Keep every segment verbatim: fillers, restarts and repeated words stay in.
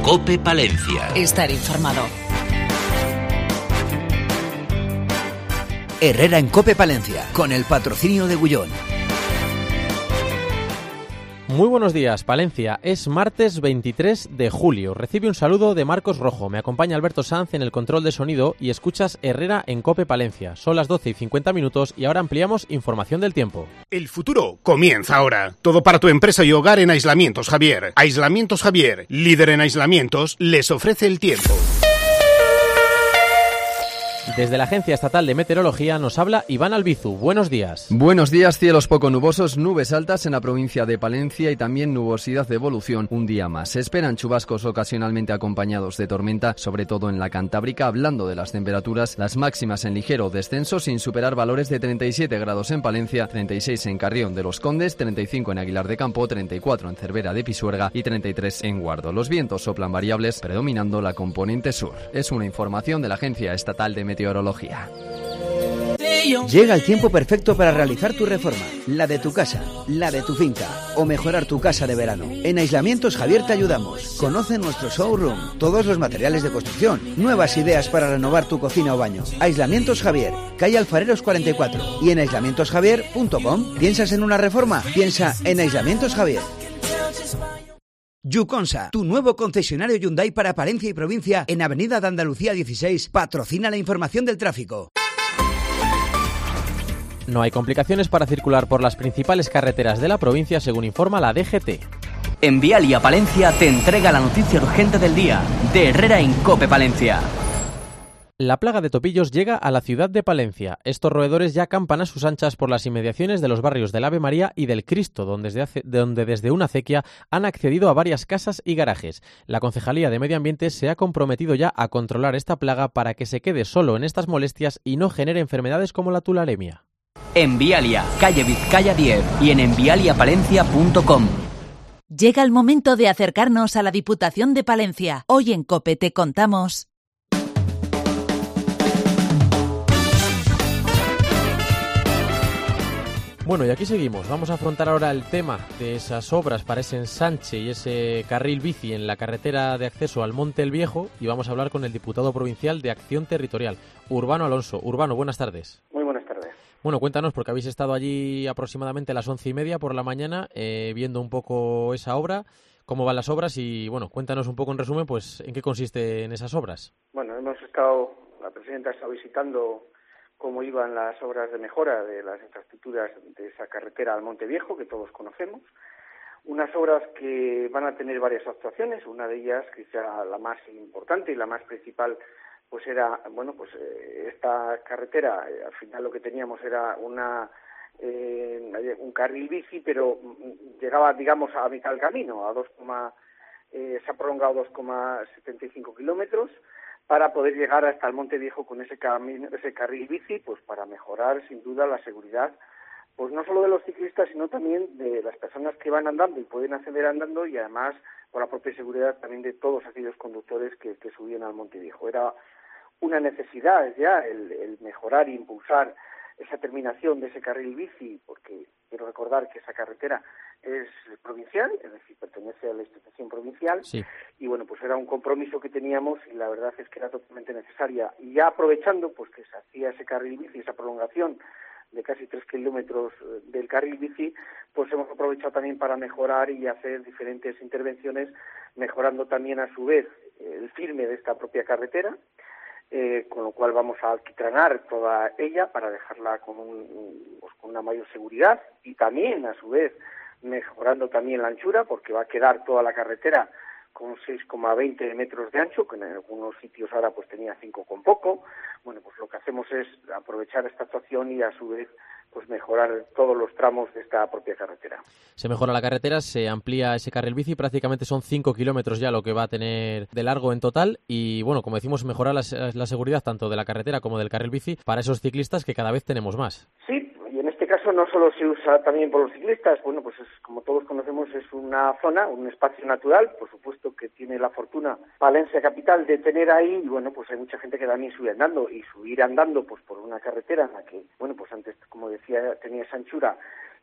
COPE Palencia. Estar informado. Herrera en COPE Palencia, con el patrocinio de Gullón. Muy buenos días, Palencia. Es martes veintitrés de julio. Recibe un saludo de Marcos Rojo. Me acompaña Alberto Sanz en el control de sonido y escuchas Herrera en COPE Palencia. Son las doce y cincuenta minutos y ahora ampliamos información del tiempo. El futuro comienza ahora. Todo para tu empresa y hogar en Aislamientos Javier. Aislamientos Javier, líder en aislamientos, les ofrece el tiempo. Desde la Agencia Estatal de Meteorología nos habla Iván Albizu. Buenos días. Buenos días, cielos poco nubosos, nubes altas en la provincia de Palencia y también nubosidad de evolución un día más. Se esperan chubascos ocasionalmente acompañados de tormenta, sobre todo en la Cantábrica. Hablando de las temperaturas, las máximas en ligero descenso sin superar valores de treinta y siete grados en Palencia, treinta y seis en Carrión de los Condes, treinta y cinco en Aguilar de Campo, treinta y cuatro en Cervera de Pisuerga y treinta y tres en Guardo. Los vientos soplan variables, predominando la componente sur. Es una información de la Agencia Estatal de Meteorología. Meteorología. Llega el tiempo perfecto para realizar tu reforma, la de tu casa, la de tu finca o mejorar tu casa de verano. En Aislamientos Javier te ayudamos. Conoce nuestro showroom, todos los materiales de construcción, nuevas ideas para renovar tu cocina o baño. Aislamientos Javier, calle Alfareros cuarenta y cuatro y en aislamientos javier punto com. ¿Piensas en una reforma? Piensa en Aislamientos Javier. Yuconsa, tu nuevo concesionario Hyundai para Palencia y provincia en Avenida de Andalucía dieciséis, patrocina la información del tráfico. No hay complicaciones para circular por las principales carreteras de la provincia, según informa la D G T. En Vialia Palencia te entrega la noticia urgente del día, de Herrera en COPE Palencia. La plaga de topillos llega a la ciudad de Palencia. Estos roedores ya campan a sus anchas por las inmediaciones de los barrios del Ave María y del Cristo, donde desde, hace, donde desde una acequia han accedido a varias casas y garajes. La Concejalía de Medio Ambiente se ha comprometido ya a controlar esta plaga para que se quede solo en estas molestias y no genere enfermedades como la tularemia. En Vialia, calle Vizcaya diez y en envialia palencia punto com. Llega el momento de acercarnos a la Diputación de Palencia. Hoy en COPE te contamos... Bueno, y aquí seguimos. Vamos a afrontar ahora el tema de esas obras para ese ensanche y ese carril bici en la carretera de acceso al Monte el Viejo y vamos a hablar con el diputado provincial de Acción Territorial, Urbano Alonso. Urbano, buenas tardes. Muy buenas tardes. Bueno, cuéntanos, porque habéis estado allí aproximadamente a las once y media por la mañana eh, viendo un poco esa obra, cómo van las obras y, bueno, cuéntanos un poco en resumen, pues, en qué consiste en esas obras. Bueno, hemos estado, la presidenta ha estado visitando cómo iban las obras de mejora de las infraestructuras de esa carretera al Monte Viejo, que todos conocemos. Unas obras que van a tener varias actuaciones, una de ellas, quizá la más importante y la más principal, pues era, bueno, pues eh, esta carretera, eh, al final lo que teníamos era una eh, un carril bici, pero llegaba, digamos, a mitad del camino, a dos, eh, se ha prolongado dos coma setenta y cinco kilómetros, para poder llegar hasta el Monte Viejo con ese camino, ese carril bici, pues para mejorar sin duda la seguridad, pues no solo de los ciclistas, sino también de las personas que van andando y pueden acceder andando y además por la propia seguridad también de todos aquellos conductores que, que subían al Monte Viejo. Era una necesidad ya el, el mejorar e impulsar esa terminación de ese carril bici, porque quiero recordar que esa carretera es provincial, es decir, pertenece a la institución provincial, sí. Y bueno, pues era un compromiso que teníamos y la verdad es que era totalmente necesaria. Y ya aprovechando pues que se hacía ese carril bici, esa prolongación de casi tres kilómetros del carril bici, pues hemos aprovechado también para mejorar y hacer diferentes intervenciones, mejorando también a su vez el firme de esta propia carretera, Eh, con lo cual vamos a alquitranar toda ella para dejarla con, un, pues con una mayor seguridad y también a su vez mejorando también la anchura, porque va a quedar toda la carretera con seis coma veinte metros de ancho, que en algunos sitios ahora pues tenía cinco con poco. Bueno, pues lo que hacemos es aprovechar esta actuación y a su vez pues mejorar todos los tramos de esta propia carretera. Se mejora la carretera, se amplía ese carril bici, prácticamente son cinco kilómetros ya lo que va a tener de largo en total y, bueno, como decimos, mejora la, la seguridad tanto de la carretera como del carril bici para esos ciclistas que cada vez tenemos más. Sí, y en este caso no solo se usa también por los ciclistas, bueno, pues es, como todos conocemos, es una zona, un espacio natural, por supuesto que tiene la fortuna Palencia capital de tener ahí, y bueno, pues hay mucha gente que también sube andando, y subir andando pues por una carretera en la que, bueno, pues antes, como decía, tenía esa anchura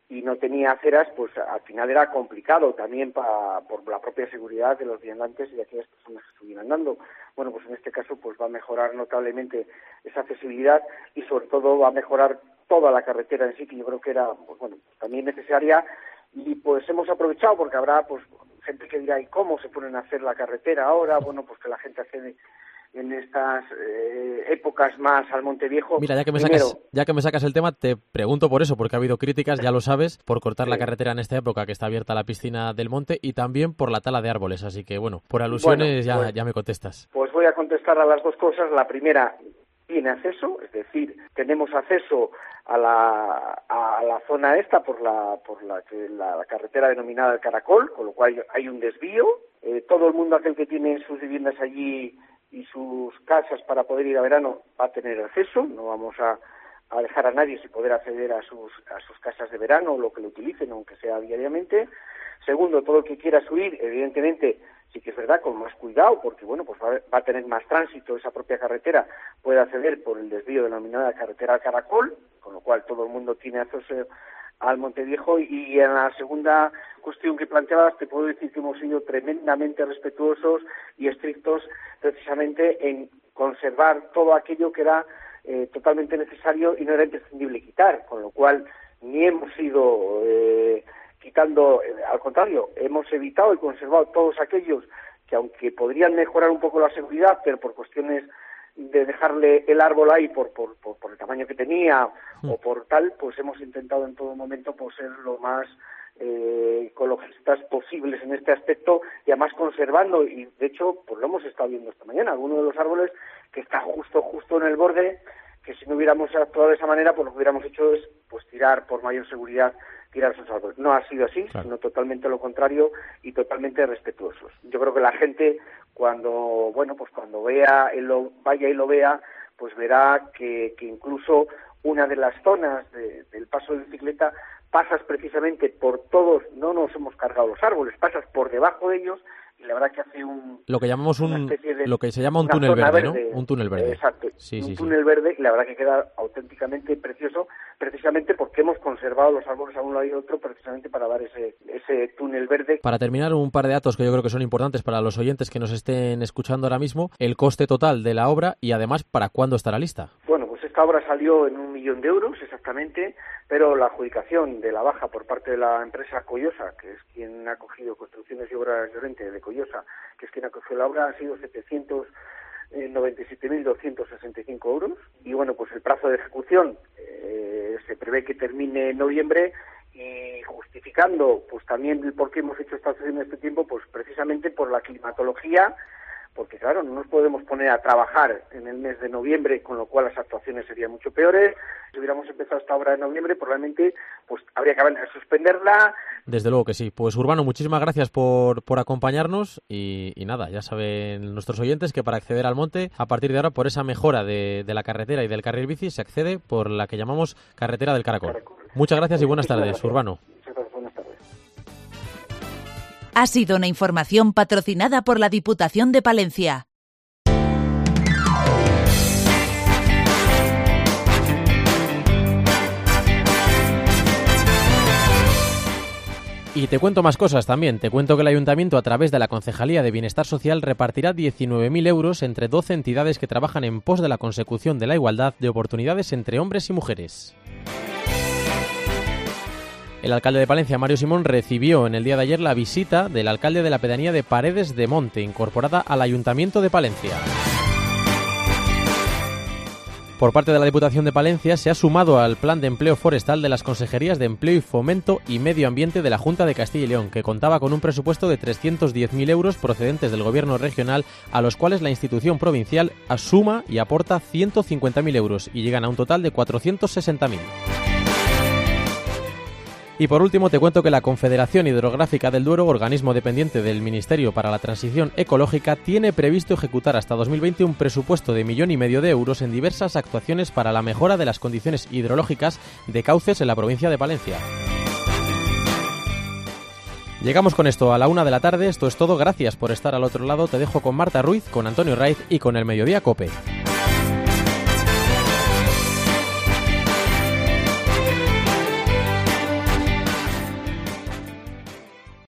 y no tenía aceras, pues al final era complicado también pa, por la propia seguridad de los viandantes y de aquellas personas que estuvieran andando. Bueno, pues en este caso pues va a mejorar notablemente esa accesibilidad y sobre todo va a mejorar toda la carretera en sí, que yo creo que era, pues bueno, también necesaria, y pues hemos aprovechado porque habrá pues gente que dirá, ¿y cómo se ponen a hacer la carretera ahora? Bueno, pues que la gente accede en estas eh, épocas más al Monte Viejo. Mira, ya que me Primero, sacas ya que me sacas el tema, te pregunto por eso, porque ha habido críticas, ya lo sabes, por cortar sí. la carretera en esta época que está abierta la piscina del monte y también por la tala de árboles, así que bueno, por alusiones bueno, ya, pues, ya me contestas. Pues voy a contestar a las dos cosas. La primera, tiene acceso, es decir, tenemos acceso a la a la zona esta por la por la, la, la carretera denominada el Caracol, con lo cual hay un desvío. Eh, todo el mundo aquel que tiene sus viviendas allí y sus casas para poder ir a verano va a tener acceso, no vamos a, a dejar a nadie sin poder acceder a sus a sus casas de verano o lo que lo utilicen, aunque sea diariamente. Segundo, todo el que quiera subir, evidentemente, sí que es verdad, con más cuidado, porque bueno, pues va, va a tener más tránsito esa propia carretera, puede acceder por el desvío denominada carretera al Caracol, con lo cual todo el mundo tiene acceso al Monte Viejo. Y en la segunda cuestión que planteabas, te puedo decir que hemos sido tremendamente respetuosos y estrictos precisamente en conservar todo aquello que era eh, totalmente necesario y no era imprescindible quitar, con lo cual ni hemos ido eh, quitando, eh, al contrario, hemos evitado y conservado todos aquellos que, aunque podrían mejorar un poco la seguridad, pero por cuestiones de dejarle el árbol ahí por por, por, por el tamaño que tenía mm. o por tal, pues hemos intentado en todo momento pues, ser lo más eh, ecologistas posibles en este aspecto y además conservando, y de hecho pues lo hemos estado viendo esta mañana, algunos de los árboles que están justo justo en el borde, que si no hubiéramos actuado de esa manera, pues lo que hubiéramos hecho es pues tirar por mayor seguridad, tirar esos árboles. No ha sido así, claro, sino totalmente lo contrario y totalmente respetuosos. Yo creo que la gente cuando, bueno, pues cuando vea, lo, vaya y lo vea, pues verá que, que incluso una de las zonas de, del paso de bicicleta pasas precisamente por todos, no nos hemos cargado los árboles, pasas por debajo de ellos y la verdad que hace un lo que llamamos un de, lo que se llama un túnel verde, verde, ¿no? Un túnel verde. Exacto. Sí, un sí, túnel sí. verde y la verdad que queda auténticamente precioso, precisamente porque hemos conservado los árboles a un lado y otro precisamente para dar ese ese túnel verde. Para terminar, un par de datos que yo creo que son importantes para los oyentes que nos estén escuchando ahora mismo, el coste total de la obra y además para cuándo estará lista. Bueno, pues esta obra salió en un millón de euros exactamente, pero la adjudicación de la baja por parte de la empresa Collosa, que es quien ha cogido Construcciones y Obras de Oriente de Collosa, que es quien ha cogido la obra, ha sido setecientos noventa y siete mil doscientos sesenta y cinco euros. Y bueno, pues el plazo de ejecución eh, se prevé que termine en noviembre, y justificando pues también el por qué hemos hecho esta acción en este tiempo, pues precisamente por la climatología, porque claro, no nos podemos poner a trabajar en el mes de noviembre, con lo cual las actuaciones serían mucho peores. Si hubiéramos empezado esta obra en noviembre, probablemente pues habría que suspenderla. Desde luego que sí. Pues Urbano, muchísimas gracias por, por acompañarnos y, y nada, ya saben nuestros oyentes que para acceder al monte, a partir de ahora, por esa mejora de, de la carretera y del carril bici, se accede por la que llamamos Carretera del Caracol. Caracol. Muchas gracias y buenas tardes, Urbano. Ha sido una información patrocinada por la Diputación de Palencia. Y te cuento más cosas también. Te cuento que el Ayuntamiento, a través de la Concejalía de Bienestar Social, repartirá diecinueve mil euros entre doce entidades que trabajan en pos de la consecución de la igualdad de oportunidades entre hombres y mujeres. El alcalde de Palencia, Mario Simón, recibió en el día de ayer la visita del alcalde de la pedanía de Paredes de Monte, incorporada al Ayuntamiento de Palencia. Por parte de la Diputación de Palencia se ha sumado al Plan de Empleo Forestal de las Consejerías de Empleo y Fomento y Medio Ambiente de la Junta de Castilla y León, que contaba con un presupuesto de trescientos diez mil euros procedentes del Gobierno regional, a los cuales la institución provincial asuma y aporta ciento cincuenta mil euros y llegan a un total de cuatrocientos sesenta mil. Y por último te cuento que la Confederación Hidrográfica del Duero, organismo dependiente del Ministerio para la Transición Ecológica, tiene previsto ejecutar hasta dos mil veinte un presupuesto de millón y medio de euros en diversas actuaciones para la mejora de las condiciones hidrológicas de cauces en la provincia de Palencia. Llegamos con esto a la una de la tarde, esto es todo, gracias por estar al otro lado, te dejo con Marta Ruiz, con Antonio Raiz y con el Mediodía COPE.